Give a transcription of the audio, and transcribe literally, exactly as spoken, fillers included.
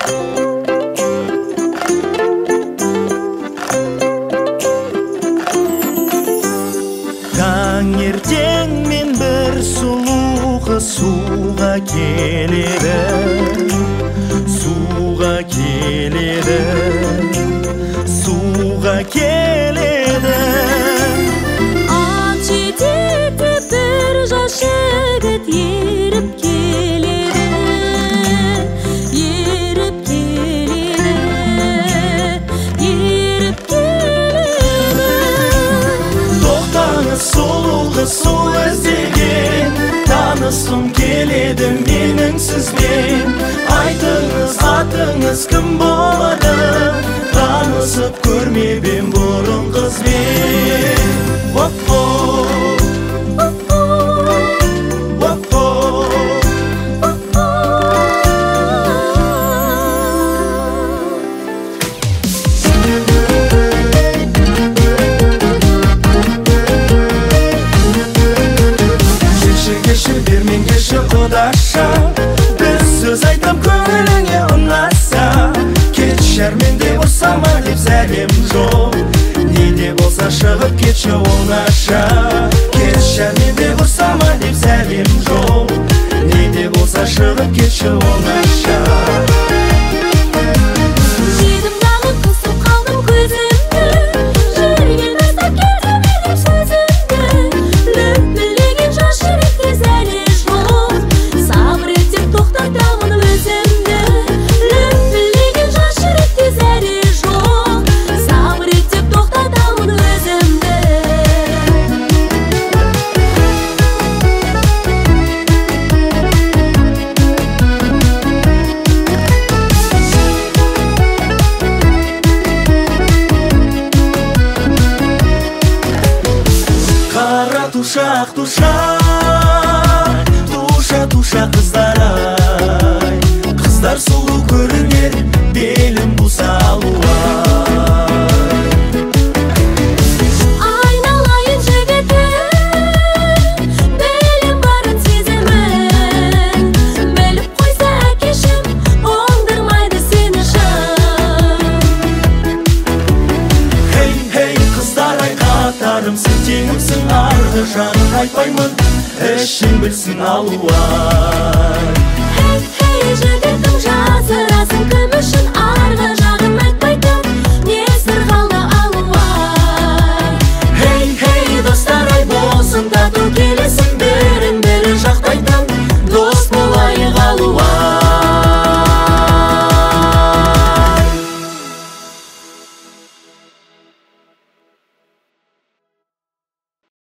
Таңертең мен бір сұлу қыз суға келеді, суға келеді, суға келеді. Ат жетекті бір жас жігіт еріп келеді, еріп келеді, еріп келеді. Тоқтаңыз, сұлу қыз су іздеген, танысқым келеді менің сізбен. Айтыңыз, атыңыз кім болады, танысып көрмеппін бұрын қызбен. Оп-о, оп-о, кешір бермен кешір құдаша, бір сөз айтам көңіліңе ұнаса. Кетші әрменде ұрсама деп сәлем жоқ, не де болса шығып кетші оңаша. Кетші әрменде ұрсама деп сәлем жоқ, не де болса шығып кетші оңаша. Едім дағы қысып қалдым көзімді, жүрген тастап кетіп едім сөзімді. Лүпілдеген жас жүректе зәре жоқ, сабыр ет деп тоқтатамын өзімді. Лүпілдеген жас жүректе зәре жоқ, сабыр ет деп тоқтатамын өзімді. Қара тушақ, тушақ, туша, туша қыздар ай. Қыздар сұлу көрінер, белім бұса алуай. Айналайын жігітім, білім барын сезімін. Біліп қойса әкешім, оңдырмайды сені шын. Хей, хей, қыздар ай қатарым, сен теңімсің, арғы жағын айтпаймын, ішің білсін алуай.